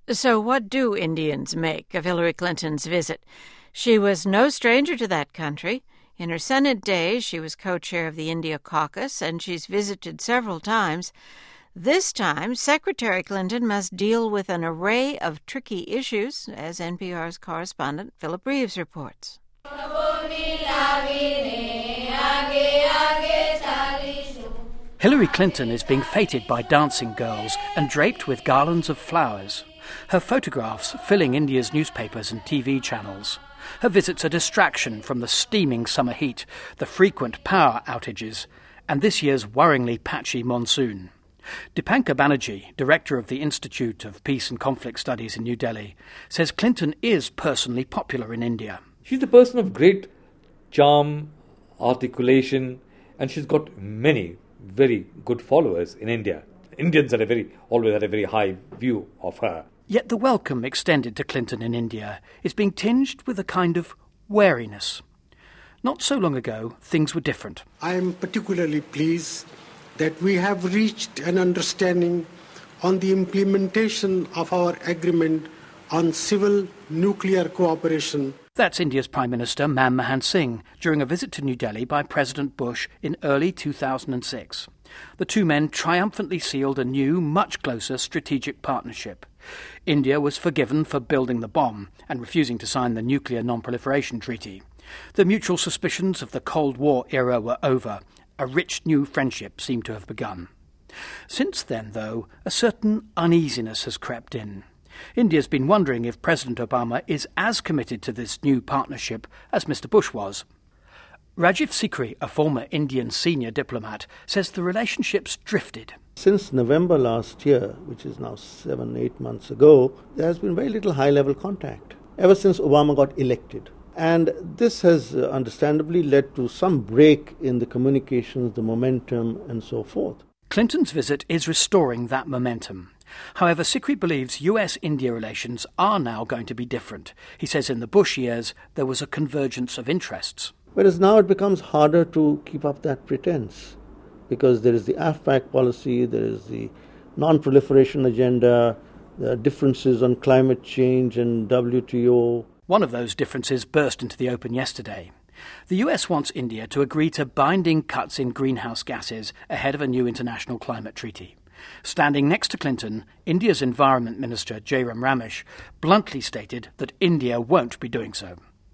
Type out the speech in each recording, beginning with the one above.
So what do Indians make of Hillary Clinton's visit? She was no stranger to that country. In her Senate days, she was co-chair of the India Caucus, and she's visited several times. This time, Secretary Clinton must deal with an array of tricky issues, as NPR's correspondent Philip Reeves reports. Hillary Clinton is being feted by dancing girls and draped with garlands of flowers. Her photographs filling India's newspapers and TV channels. Her visit's a distraction from the steaming summer heat, the frequent power outages, and this year's worryingly patchy monsoon. Dipankar Banerjee, director of the Institute of Peace and Conflict Studies in New Delhi, says Clinton is personally popular in India. She's a person of great charm, articulation, and she's got many very good followers in India. Indians always had a very high view of her. Yet the welcome extended to Clinton in India is being tinged with a kind of wariness. Not so long ago, things were different. I am particularly pleased that we have reached an understanding on the implementation of our agreement on civil nuclear cooperation. That's India's Prime Minister Manmohan Singh during a visit to New Delhi by President Bush in early 2006. The two men triumphantly sealed a new, much closer strategic partnership. India was forgiven for building the bomb and refusing to sign the Nuclear Non-Proliferation Treaty. The mutual suspicions of the Cold War era were over. A rich new friendship seemed to have begun. Since then, though, a certain uneasiness has crept in. India's been wondering if President Obama is as committed to this new partnership as Mr. Bush was. Rajiv Sikri, a former Indian senior diplomat, says the relationship's drifted. Since November last year, which is now 7-8 months ago, there has been very little high-level contact, ever since Obama got elected. And this has understandably led to some break in the communications, the momentum, and so forth. Clinton's visit is restoring that momentum. However, Sikri believes US-India relations are now going to be different. He says in the Bush years there was a convergence of interests. Whereas now it becomes harder to keep up that pretense, because there is the AFPAC policy, there is the non-proliferation agenda, there are differences on climate change and WTO. One of those differences burst into the open yesterday. The US wants India to agree to binding cuts in greenhouse gases ahead of a new international climate treaty. Standing next to Clinton, India's Environment Minister Jairam Ramesh bluntly stated that India won't be doing so.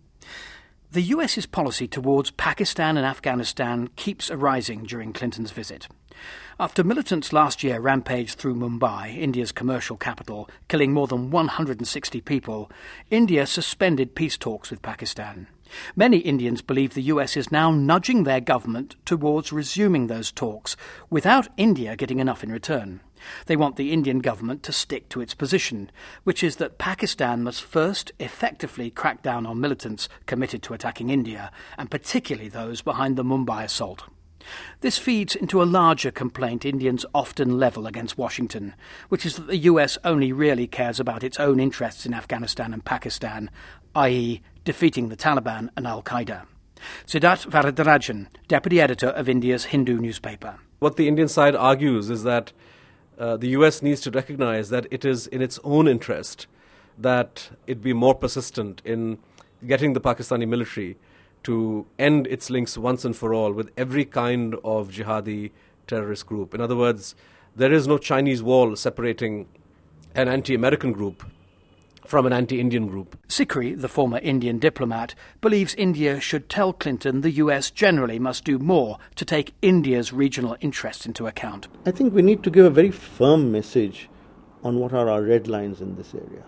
The US's policy towards Pakistan and Afghanistan keeps arising during Clinton's visit. After militants last year rampaged through Mumbai, India's commercial capital, killing more than 160 people, India suspended peace talks with Pakistan. Many Indians believe the US is now nudging their government towards resuming those talks without India getting enough in return. They want the Indian government to stick to its position, which is that Pakistan must first effectively crack down on militants committed to attacking India, and particularly those behind the Mumbai assault. This feeds into a larger complaint Indians often level against Washington, which is that the US only really cares about its own interests in Afghanistan and Pakistan, i.e. defeating the Taliban and Al-Qaeda. Siddharth Varadarajan, deputy editor of India's Hindu newspaper. What the Indian side argues is that the US needs to recognize that it is in its own interest that it be more persistent in getting the Pakistani military to end its links once and for all with every kind of jihadi terrorist group. In other words, there is no Chinese wall separating an anti-American group from an anti-Indian group. Sikri, the former Indian diplomat, believes India should tell Clinton the US generally must do more to take India's regional interests into account. I think we need to give a very firm message on what are our red lines in this area.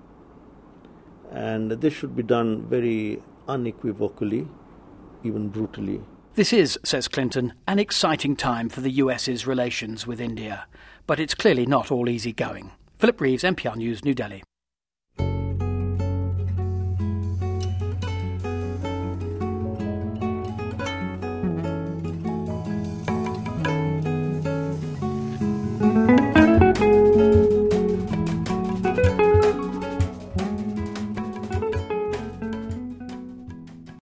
And this should be done very unequivocally, even brutally. This is, says Clinton, an exciting time for the US's relations with India. But it's clearly not all easy going. Philip Reeves, NPR News, New Delhi.